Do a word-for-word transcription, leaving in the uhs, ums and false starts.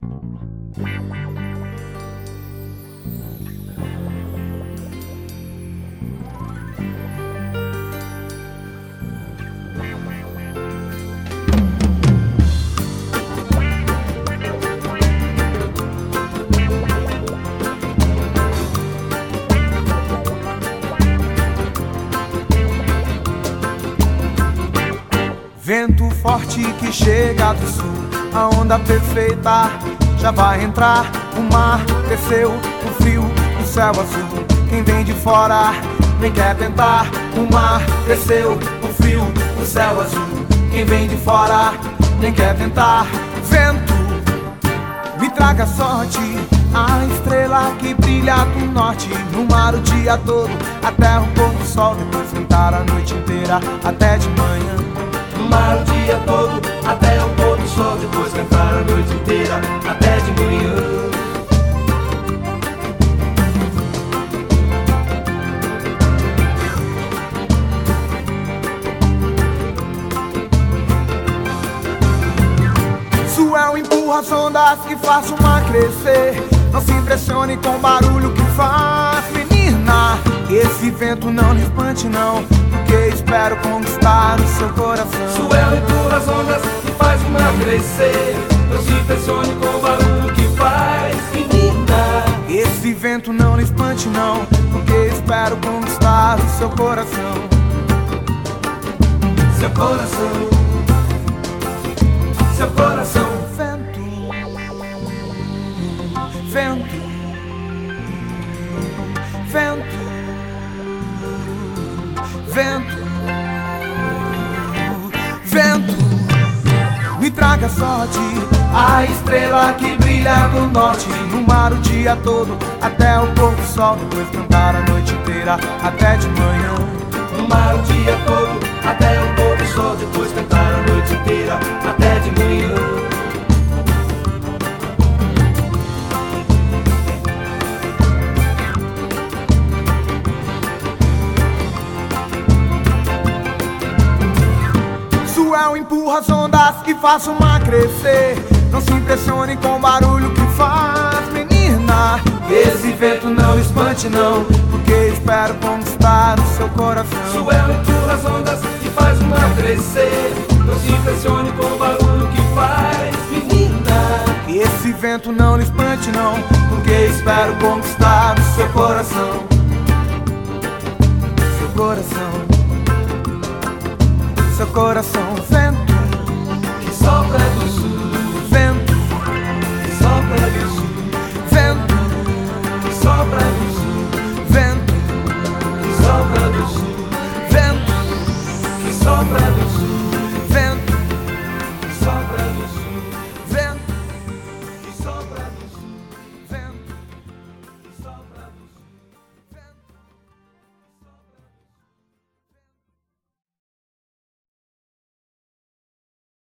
Vento forte que chega do sul, a onda perfeita já vai entrar. O mar desceu, o frio, o céu azul. Quem vem de fora nem quer tentar. O mar desceu, o frio, o céu azul. Quem vem de fora nem quer tentar. Vento, me traga sorte, a estrela que brilha do norte. No mar o dia todo, até o pôr do sol. Depois cantar a noite inteira, até de manhã. No mar o dia todo, até o pôr do sol. Depois cantar a noite inteira, até de manhã. Suel empurra as ondas que faz o mar crescer. Não se impressione com o barulho que faz, menina. Esse vento não lhe espante não, porque espero conquistar o seu coração. Suel empurra as ondas que faz o mar crescer. Não se impressione com o barulho que faz, menina. Esse vento não lhe espante não, porque espero conquistar o seu coração. Seu coração, seu coração. Vento, vento, vento, vento, me traga sorte, a estrela que brilha do norte. No mar o dia todo, até o pôr do sol. Depois cantar a noite inteira, até de manhã. No mar o dia todo, até o pôr do sol. Depois cantar a noite inteira, até de manhã. Suel empurra as ondas que faz o mar crescer. Não se impressione com o barulho que faz, menina. Esse vento não espante não, porque espero conquistar o seu coração. Suel empurra as ondas que faz o mar crescer. Não se impressione com o barulho que faz, menina. Esse vento não lhe espante não, porque espero conquistar o seu coração. Seu coração, seu coração. Vento que sopra do sul.